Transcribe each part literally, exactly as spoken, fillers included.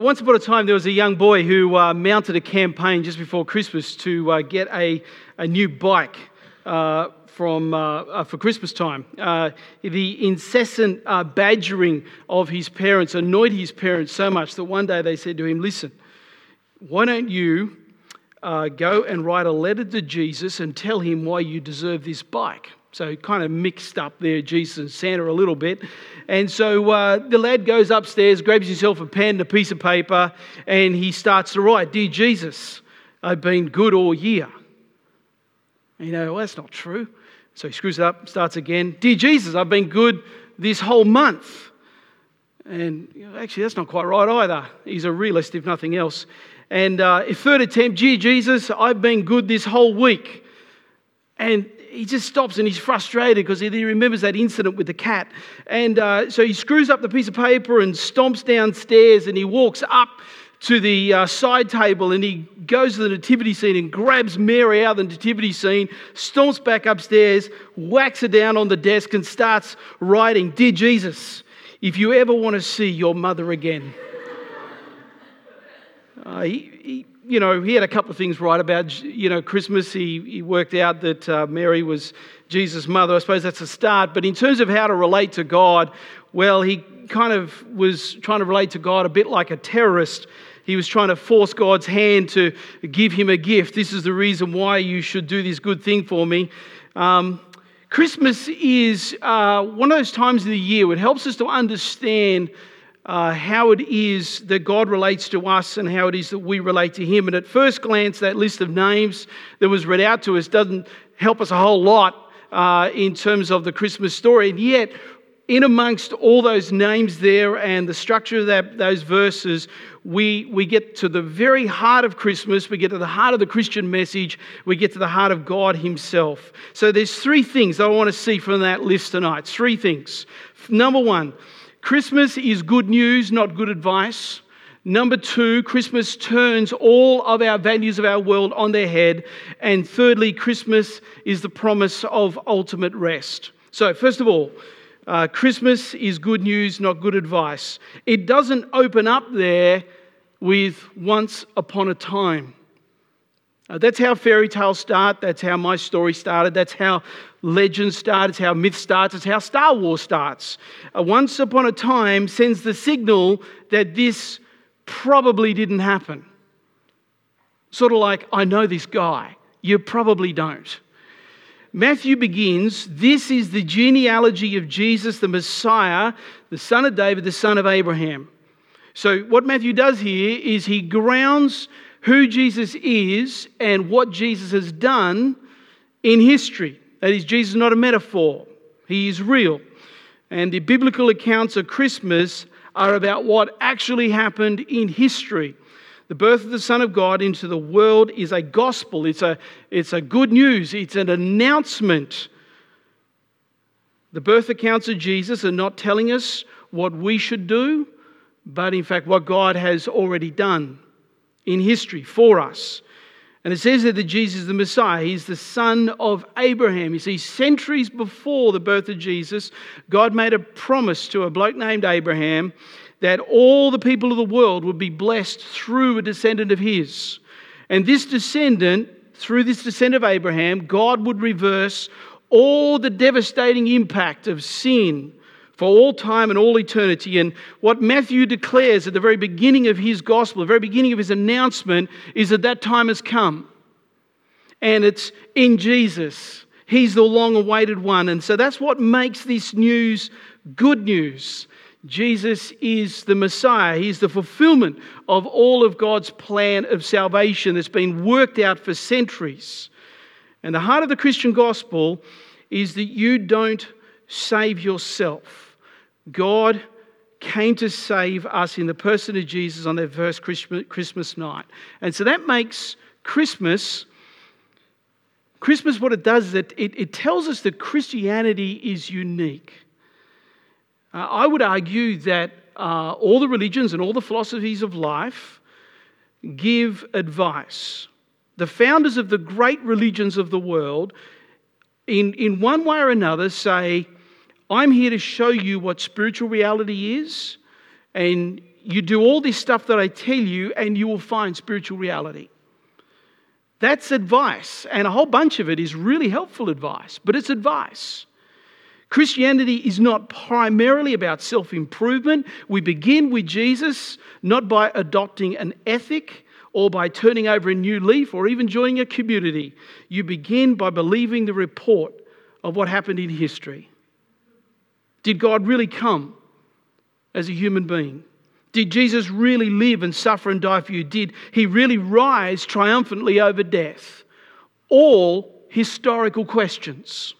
Once upon a time, there was a young boy who uh, mounted a campaign just before Christmas to uh, get a, a new bike uh, from uh, uh, for Christmas time. Uh, the incessant uh, badgering of his parents annoyed his parents so much that one day they said to him, "Listen, why don't you uh, go and write a letter to Jesus and tell him why you deserve this bike?" So kind of mixed up there, Jesus and Santa a little bit. And so uh, the lad goes upstairs, grabs himself a pen and a piece of paper, and he starts to write, "Dear Jesus, I've been good all year." And you know, well, that's not true. So he screws it up, starts again. "Dear Jesus, I've been good this whole month." And you know, actually, that's not quite right either. He's a realist, if nothing else. And uh, third attempt, "Dear Jesus, I've been good this whole week." And he just stops and he's frustrated because he remembers that incident with the cat. And uh, so he screws up the piece of paper and stomps downstairs, and he walks up to the uh, side table and he goes to the nativity scene and grabs Mary out of the nativity scene, stomps back upstairs, whacks her down on the desk and starts writing, "Dear Jesus, if you ever want to see your mother again." Uh, he, he, you know, he had a couple of things right about, you know, Christmas. He, he worked out that uh, Mary was Jesus' mother. I suppose that's a start. But in terms of how to relate to God, well, he kind of was trying to relate to God a bit like a terrorist. He was trying to force God's hand to give him a gift. "This is the reason why you should do this good thing for me." Um, Christmas is uh, one of those times of the year where it helps us to understand Uh, how it is that God relates to us and how it is that we relate to Him. And at first glance, that list of names that was read out to us doesn't help us a whole lot uh, in terms of the Christmas story. And yet, in amongst all those names there and the structure of that, those verses, we, we get to the very heart of Christmas. We get to the heart of the Christian message. We get to the heart of God Himself. So there's three things that I want to see from that list tonight. Three things. Number one, Christmas is good news, not good advice. Number two, Christmas turns all of our values of our world on their head. And thirdly, Christmas is the promise of ultimate rest. So first of all, uh, Christmas is good news, not good advice. It doesn't open up there with once upon a time. Uh, that's how fairy tales start. That's how my story started. That's how legends start. It's how myth starts. It's how Star Wars starts. Uh, once upon a time sends the signal that this probably didn't happen. Sort of like, I know this guy. You probably don't. Matthew begins, this is the genealogy of Jesus, the Messiah, the son of David, the son of Abraham. So what Matthew does here is he grounds who Jesus is and what Jesus has done in history. That is, Jesus is not a metaphor. He is real. And the biblical accounts of Christmas are about what actually happened in history. The birth of the Son of God into the world is a gospel. It's a, it's a good news. It's an announcement. The birth accounts of Jesus are not telling us what we should do, but in fact what God has already done in history for us. And it says that Jesus is the Messiah. He's the son of Abraham. You see, centuries before the birth of Jesus, God made a promise to a bloke named Abraham that all the people of the world would be blessed through a descendant of his. And this descendant, through this descendant of Abraham, God would reverse all the devastating impact of sin for all time and all eternity. And what Matthew declares at the very beginning of his gospel, the very beginning of his announcement, is that that time has come. And it's in Jesus. He's the long-awaited one. And so that's what makes this news good news. Jesus is the Messiah. He's the fulfillment of all of God's plan of salvation that's been worked out for centuries. And the heart of the Christian gospel is that you don't save yourself. God came to save us in the person of Jesus on that first Christmas night. And so that makes Christmas, Christmas what it does is that it, it tells us that Christianity is unique. Uh, I would argue that uh, all the religions and all the philosophies of life give advice. The founders of the great religions of the world, in, in one way or another, say, I'm here to show you what spiritual reality is, and you do all this stuff that I tell you and you will find spiritual reality. That's advice, and a whole bunch of it is really helpful advice, but it's advice. Christianity is not primarily about self-improvement. We begin with Jesus, not by adopting an ethic or by turning over a new leaf or even joining a community. You begin by believing the report of what happened in history. Did God really come as a human being? Did Jesus really live and suffer and die for you? Did he really rise triumphantly over death? All historical questions.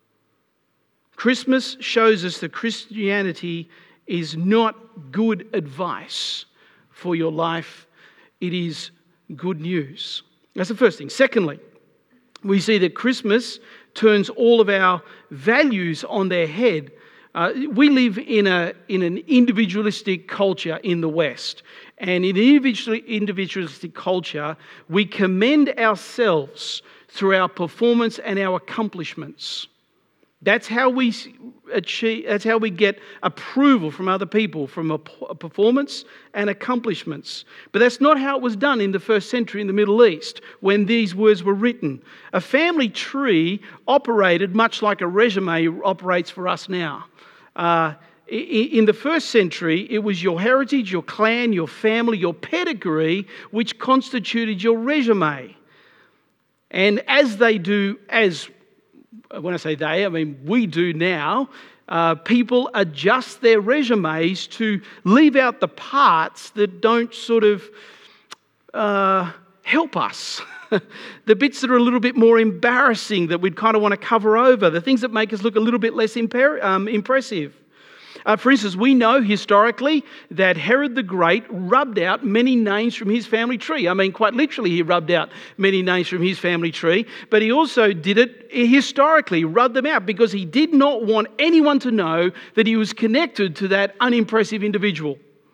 Christmas shows us that Christianity is not good advice for your life. It is good news. That's the first thing. Secondly, we see that Christmas turns all of our values on their head. Uh, we live in a in an individualistic culture in the West. And in an individualistic culture, we commend ourselves through our performance and our accomplishments. That's how we achieve, that's how we get approval from other people, from a performance and accomplishments. But that's not how it was done in the first century in the Middle East when these words were written. A family tree operated much like a resume operates for us now. Uh, in the first century, it was your heritage, your clan, your family, your pedigree, which constituted your resume. And as they do, as when I say they, I mean we do now, uh, people adjust their resumes to leave out the parts that don't sort of uh, help us. The bits that are a little bit more embarrassing that we'd kind of want to cover over, the things that make us look a little bit less imper- um, impressive. Uh, for instance, we know historically that Herod the Great rubbed out many names from his family tree. I mean, quite literally, he rubbed out many names from his family tree, but he also did it historically, rubbed them out, because he did not want anyone to know that he was connected to that unimpressive individual.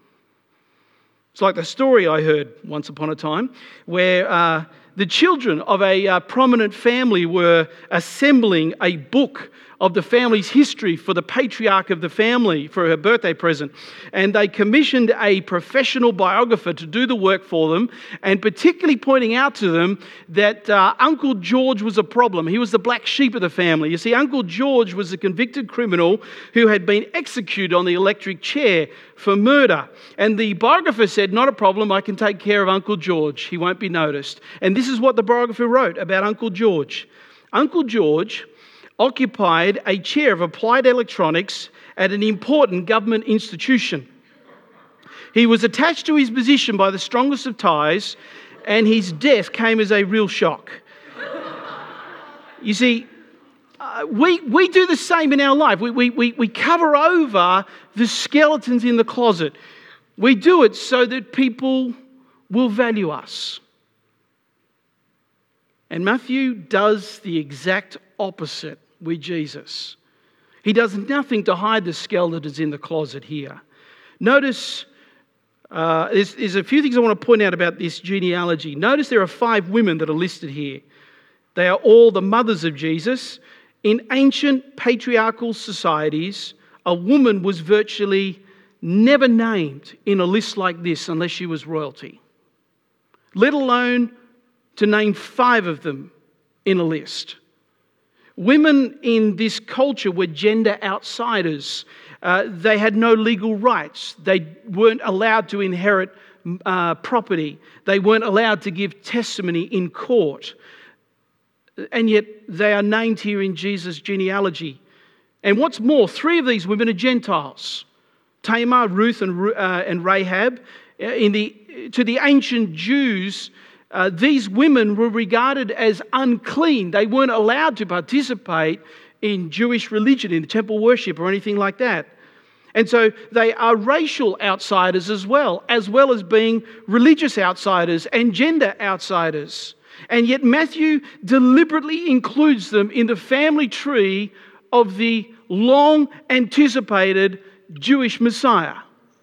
It's like the story I heard once upon a time where uh, the children of a uh, prominent family were assembling a book of the family's history for the patriarch of the family for her birthday present. And they commissioned a professional biographer to do the work for them, and particularly pointing out to them that uh, Uncle George was a problem. He was the black sheep of the family. You see, Uncle George was a convicted criminal who had been executed on the electric chair for murder. And the biographer said, not a problem, I can take care of Uncle George. He won't be noticed. And this is what the biographer wrote about Uncle George. Uncle George occupied a chair of applied electronics at an important government institution. He was attached to his position by the strongest of ties, and his death came as a real shock. You see, uh, we, we do the same in our life. We, we, we, we cover over the skeletons in the closet. We do it so that people will value us. And Matthew does the exact opposite with Jesus. He does nothing to hide the skeletons in the closet here. Notice, uh, there's, there's a few things I want to point out about this genealogy. Notice there are five women that are listed here. They are all the mothers of Jesus. In ancient patriarchal societies, a woman was virtually never named in a list like this unless she was royalty, let alone to name five of them in a list. Women in this culture were gender outsiders. Uh, they had no legal rights. They weren't allowed to inherit uh, property. They weren't allowed to give testimony in court. And yet they are named here in Jesus' genealogy. And what's more, three of these women are Gentiles. Tamar, Ruth, and, uh, and Rahab. In the, to the ancient Jews, Uh, these women were regarded as unclean. They weren't allowed to participate in Jewish religion, in temple worship or anything like that. And so they are racial outsiders as well, as well as being religious outsiders and gender outsiders. And yet Matthew deliberately includes them in the family tree of the long anticipated Jewish Messiah.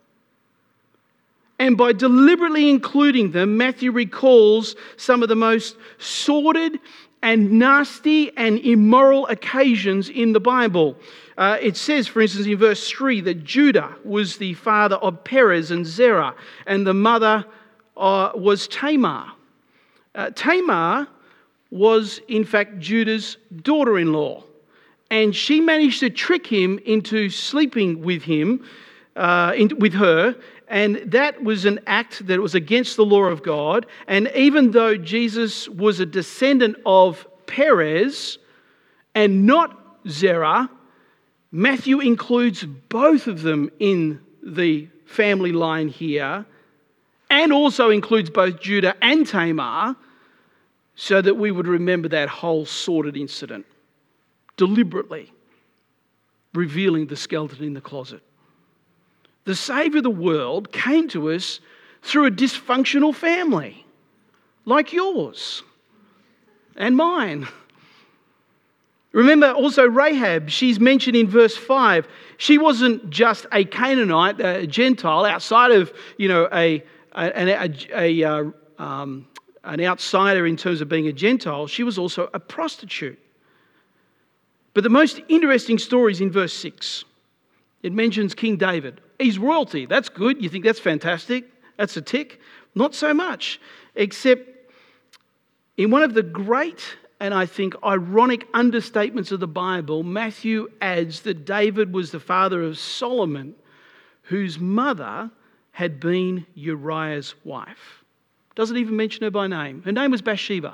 And by deliberately including them, Matthew recalls some of the most sordid and nasty and immoral occasions in the Bible. Uh, it says, for instance, in verse three, that Judah was the father of Perez and Zerah, and the mother uh, was Tamar. Uh, Tamar was, in fact, Judah's daughter-in-law, and she managed to trick him into sleeping with him, uh, in, with her, and that was an act that was against the law of God. And even though Jesus was a descendant of Perez and not Zerah, Matthew includes both of them in the family line here, and also includes both Judah and Tamar, so that we would remember that whole sordid incident, deliberately revealing the skeleton in the closet. The Saviour of the world came to us through a dysfunctional family, like yours and mine. Remember also Rahab, she's mentioned in verse five. She wasn't just a Canaanite, a Gentile, outside of, you know, a, a, a, a uh, um, an outsider in terms of being a Gentile. She was also a prostitute. But the most interesting story is in verse six. It mentions King David. He's royalty. That's good. You think that's fantastic? That's a tick? Not so much. Except in one of the great and I think ironic understatements of the Bible, Matthew adds that David was the father of Solomon, whose mother had been Uriah's wife. Doesn't even mention her by name. Her name was Bathsheba.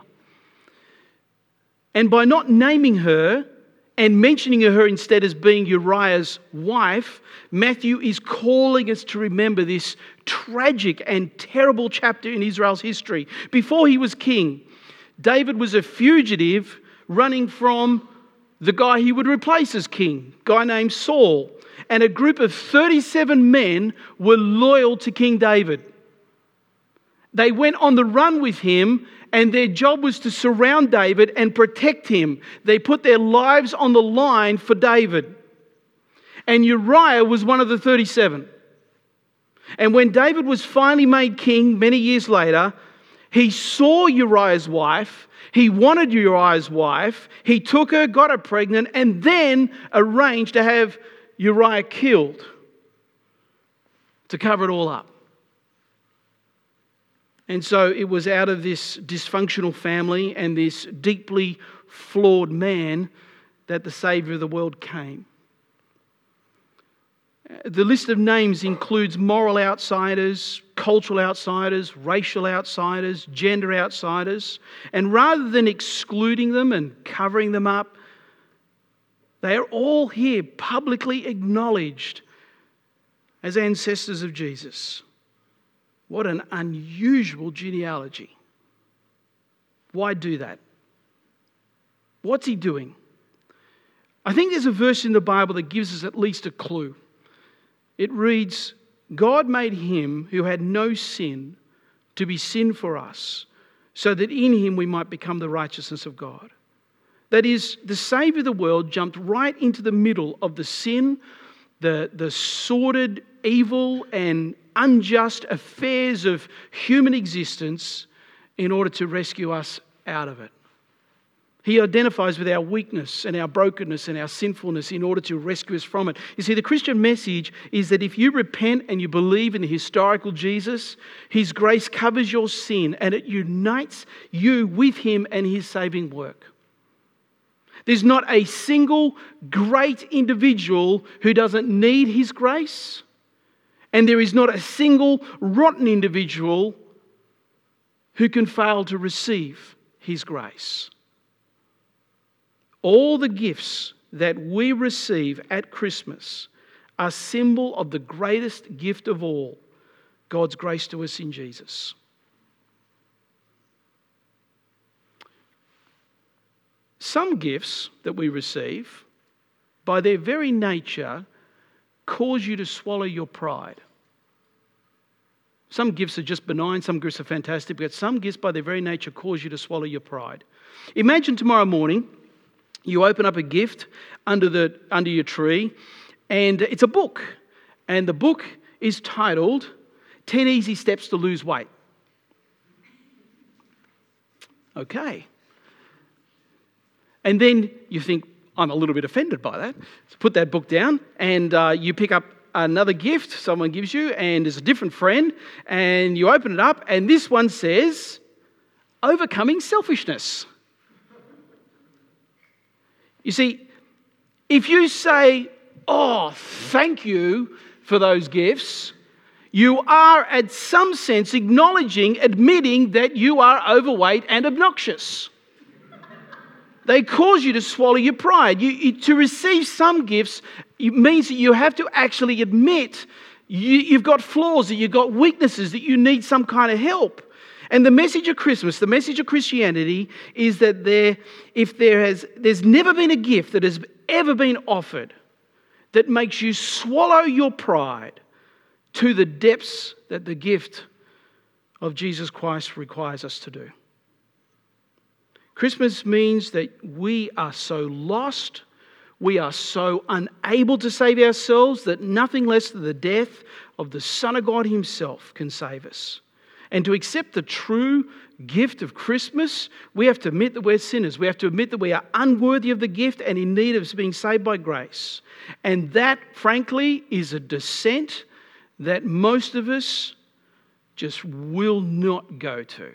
And by not naming her and mentioning her instead as being Uriah's wife, Matthew is calling us to remember this tragic and terrible chapter in Israel's history. Before he was king, David was a fugitive running from the guy he would replace as king, a guy named Saul. And a group of thirty-seven men were loyal to King David. They went on the run with him, and their job was to surround David and protect him. They put their lives on the line for David. And Uriah was one of the thirty-seven. And when David was finally made king many years later, he saw Uriah's wife, he wanted Uriah's wife, he took her, got her pregnant, and then arranged to have Uriah killed to cover it all up. And so it was out of this dysfunctional family and this deeply flawed man that the Saviour of the world came. The list of names includes moral outsiders, cultural outsiders, racial outsiders, gender outsiders. And rather than excluding them and covering them up, they are all here publicly acknowledged as ancestors of Jesus. What an unusual genealogy. Why do that? What's he doing? I think there's a verse in the Bible that gives us at least a clue. It reads, God made him who had no sin to be sin for us, so that in him we might become the righteousness of God. That is, the Saviour of the world jumped right into the middle of the sin, the, the sordid, evil and unjust affairs of human existence in order to rescue us out of it. He identifies with our weakness and our brokenness and our sinfulness in order to rescue us from it. You see, the Christian message is that if you repent and you believe in the historical Jesus, his grace covers your sin and it unites you with him and his saving work. There's not a single great individual who doesn't need his grace, and there is not a single rotten individual who can fail to receive his grace. All the gifts that we receive at Christmas are symbol of the greatest gift of all, God's grace to us in Jesus. Some gifts that we receive, by their very nature, cause you to swallow your pride. Some gifts are just benign, some gifts are fantastic, but some gifts by their very nature cause you to swallow your pride. Imagine tomorrow morning, you open up a gift under the under your tree, and it's a book. And the book is titled ten Easy Steps to Lose Weight. Okay. And then you think, I'm a little bit offended by that. So put that book down and uh, you pick up another gift someone gives you, and there's a different friend, and you open it up, and this one says, overcoming selfishness. You see, if you say, oh, thank you for those gifts, you are, at some sense, acknowledging, admitting that you are overweight and obnoxious. They cause you to swallow your pride. You, you, to receive some gifts, it means that you have to actually admit you, you've got flaws, that you've got weaknesses, that you need some kind of help. And the message of Christmas, the message of Christianity, is that there, if there has, there's never been a gift that has ever been offered that makes you swallow your pride to the depths that the gift of Jesus Christ requires us to do. Christmas means that we are so lost, we are so unable to save ourselves that nothing less than the death of the Son of God himself can save us. And to accept the true gift of Christmas, we have to admit that we're sinners. We have to admit that we are unworthy of the gift and in need of being saved by grace. And that, frankly, is a descent that most of us just will not go to.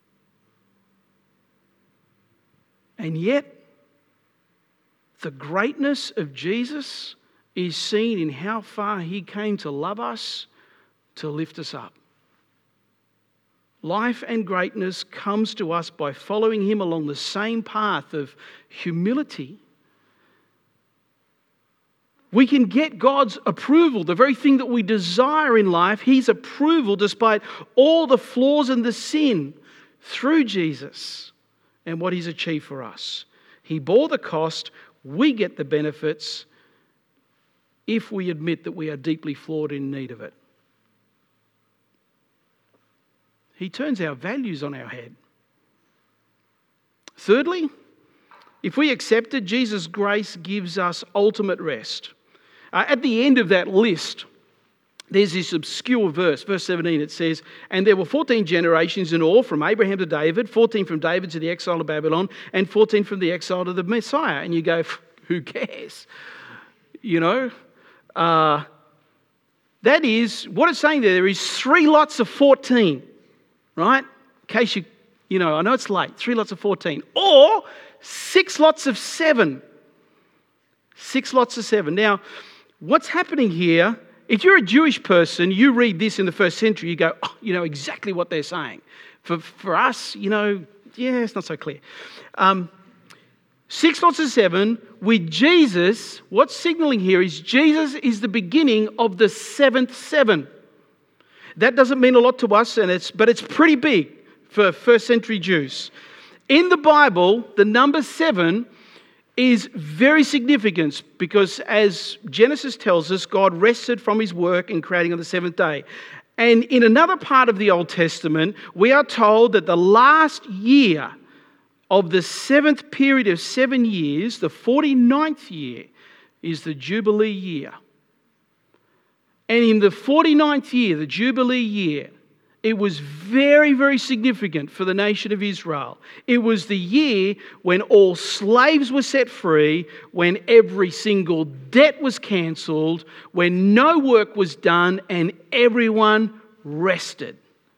And yet, the greatness of Jesus is seen in how far he came to love us, to lift us up. Life and greatness comes to us by following him along the same path of humility. We can get God's approval, the very thing that we desire in life, his approval despite all the flaws and the sin, through Jesus and what he's achieved for us. He bore the cost, we get the benefits if we admit that we are deeply flawed in need of it. He turns our values on our head. Thirdly, if we accept it, Jesus' grace gives us ultimate rest. Uh, at the end of that list, there's this obscure verse, verse seventeen, it says, and there were fourteen generations in all, from Abraham to David, fourteen from David to the exile of Babylon, and fourteen from the exile to the Messiah. And you go, who cares? You know, uh, that is, what it's saying there, there is three lots of fourteen, right? In case you, you know, I know it's late, three lots of fourteen, or six lots of seven. Six lots of seven. Now, what's happening here, if you're a Jewish person, you read this in the first century, you go, oh, you know exactly what they're saying. For, for us, you know, yeah, it's not so clear. Um, six lots of seven, with Jesus, what's signaling here is Jesus is the beginning of the seventh seven. That doesn't mean a lot to us, and it's but it's pretty big for first century Jews. In the Bible, the number seven is very significant because, as Genesis tells us, God rested from his work in creating on the seventh day. And in another part of the Old Testament, we are told that the last year of the seventh period of seven years, the forty-ninth year, is the Jubilee year. And in the forty-ninth year, the Jubilee year, it was very, very significant for the nation of Israel. It was the year when all slaves were set free, when every single debt was cancelled, when no work was done, and everyone rested.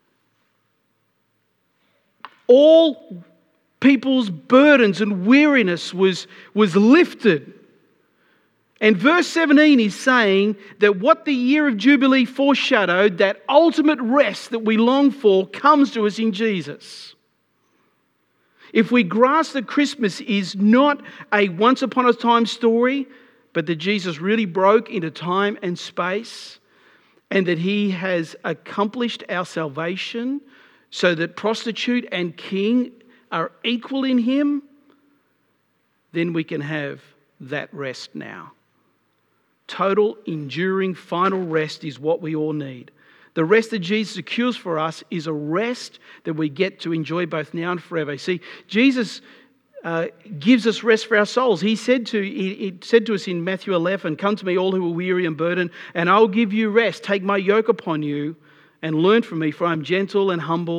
All people's burdens and weariness was, was lifted. And verse seventeen is saying that what the year of Jubilee foreshadowed, that ultimate rest that we long for, comes to us in Jesus. If we grasp that Christmas is not a once upon a time story, but that Jesus really broke into time and space, and that he has accomplished our salvation so that prostitute and king are equal in him, then we can have that rest now. Total, enduring, final rest is what we all need. The rest that Jesus secures for us is a rest that we get to enjoy both now and forever. See, Jesus uh, gives us rest for our souls. He said to he, he said to us in Matthew eleven, "Come to me, all who are weary and burdened, and I'll give you rest. Take my yoke upon you and learn from me, for I am gentle and humble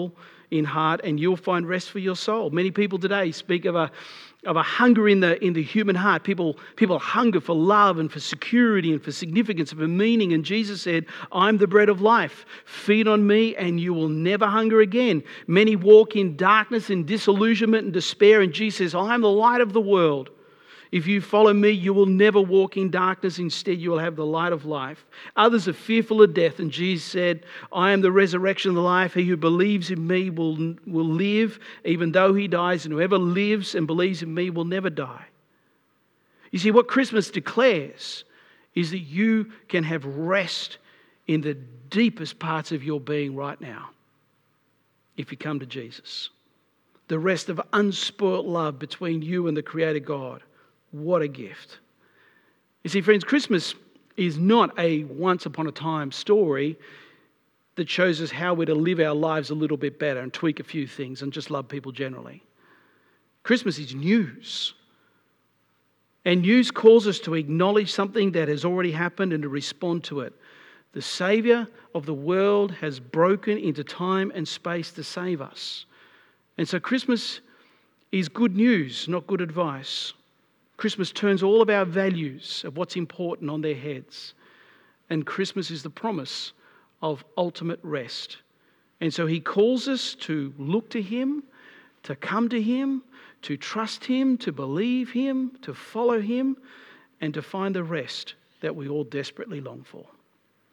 in heart, and you'll find rest for your soul. Many people today speak of a of a hunger in the in the human heart. People people hunger for love and for security and for significance and for meaning. And Jesus said, "I'm the bread of life. Feed on me and you will never hunger again." Many walk in darkness and disillusionment and despair, and Jesus says, "I am the light of the world. If you follow me, you will never walk in darkness. Instead, you will have the light of life." Others are fearful of death, and Jesus said, "I am the resurrection and the life. He who believes in me will, will live even though he dies, and whoever lives and believes in me will never die." You see, what Christmas declares is that you can have rest in the deepest parts of your being right now if you come to Jesus. The rest of unspoilt love between you and the Creator God. What a gift. You see, friends, Christmas is not a once upon a time story that shows us how we're to live our lives a little bit better and tweak a few things and just love people generally. Christmas is news. And news calls us to acknowledge something that has already happened and to respond to it. The Saviour of the world has broken into time and space to save us. And so Christmas is good news, not good advice. Christmas turns all of our values of what's important on their heads. And Christmas is the promise of ultimate rest. And so he calls us to look to him, to come to him, to trust him, to believe him, to follow him, and to find the rest that we all desperately long for.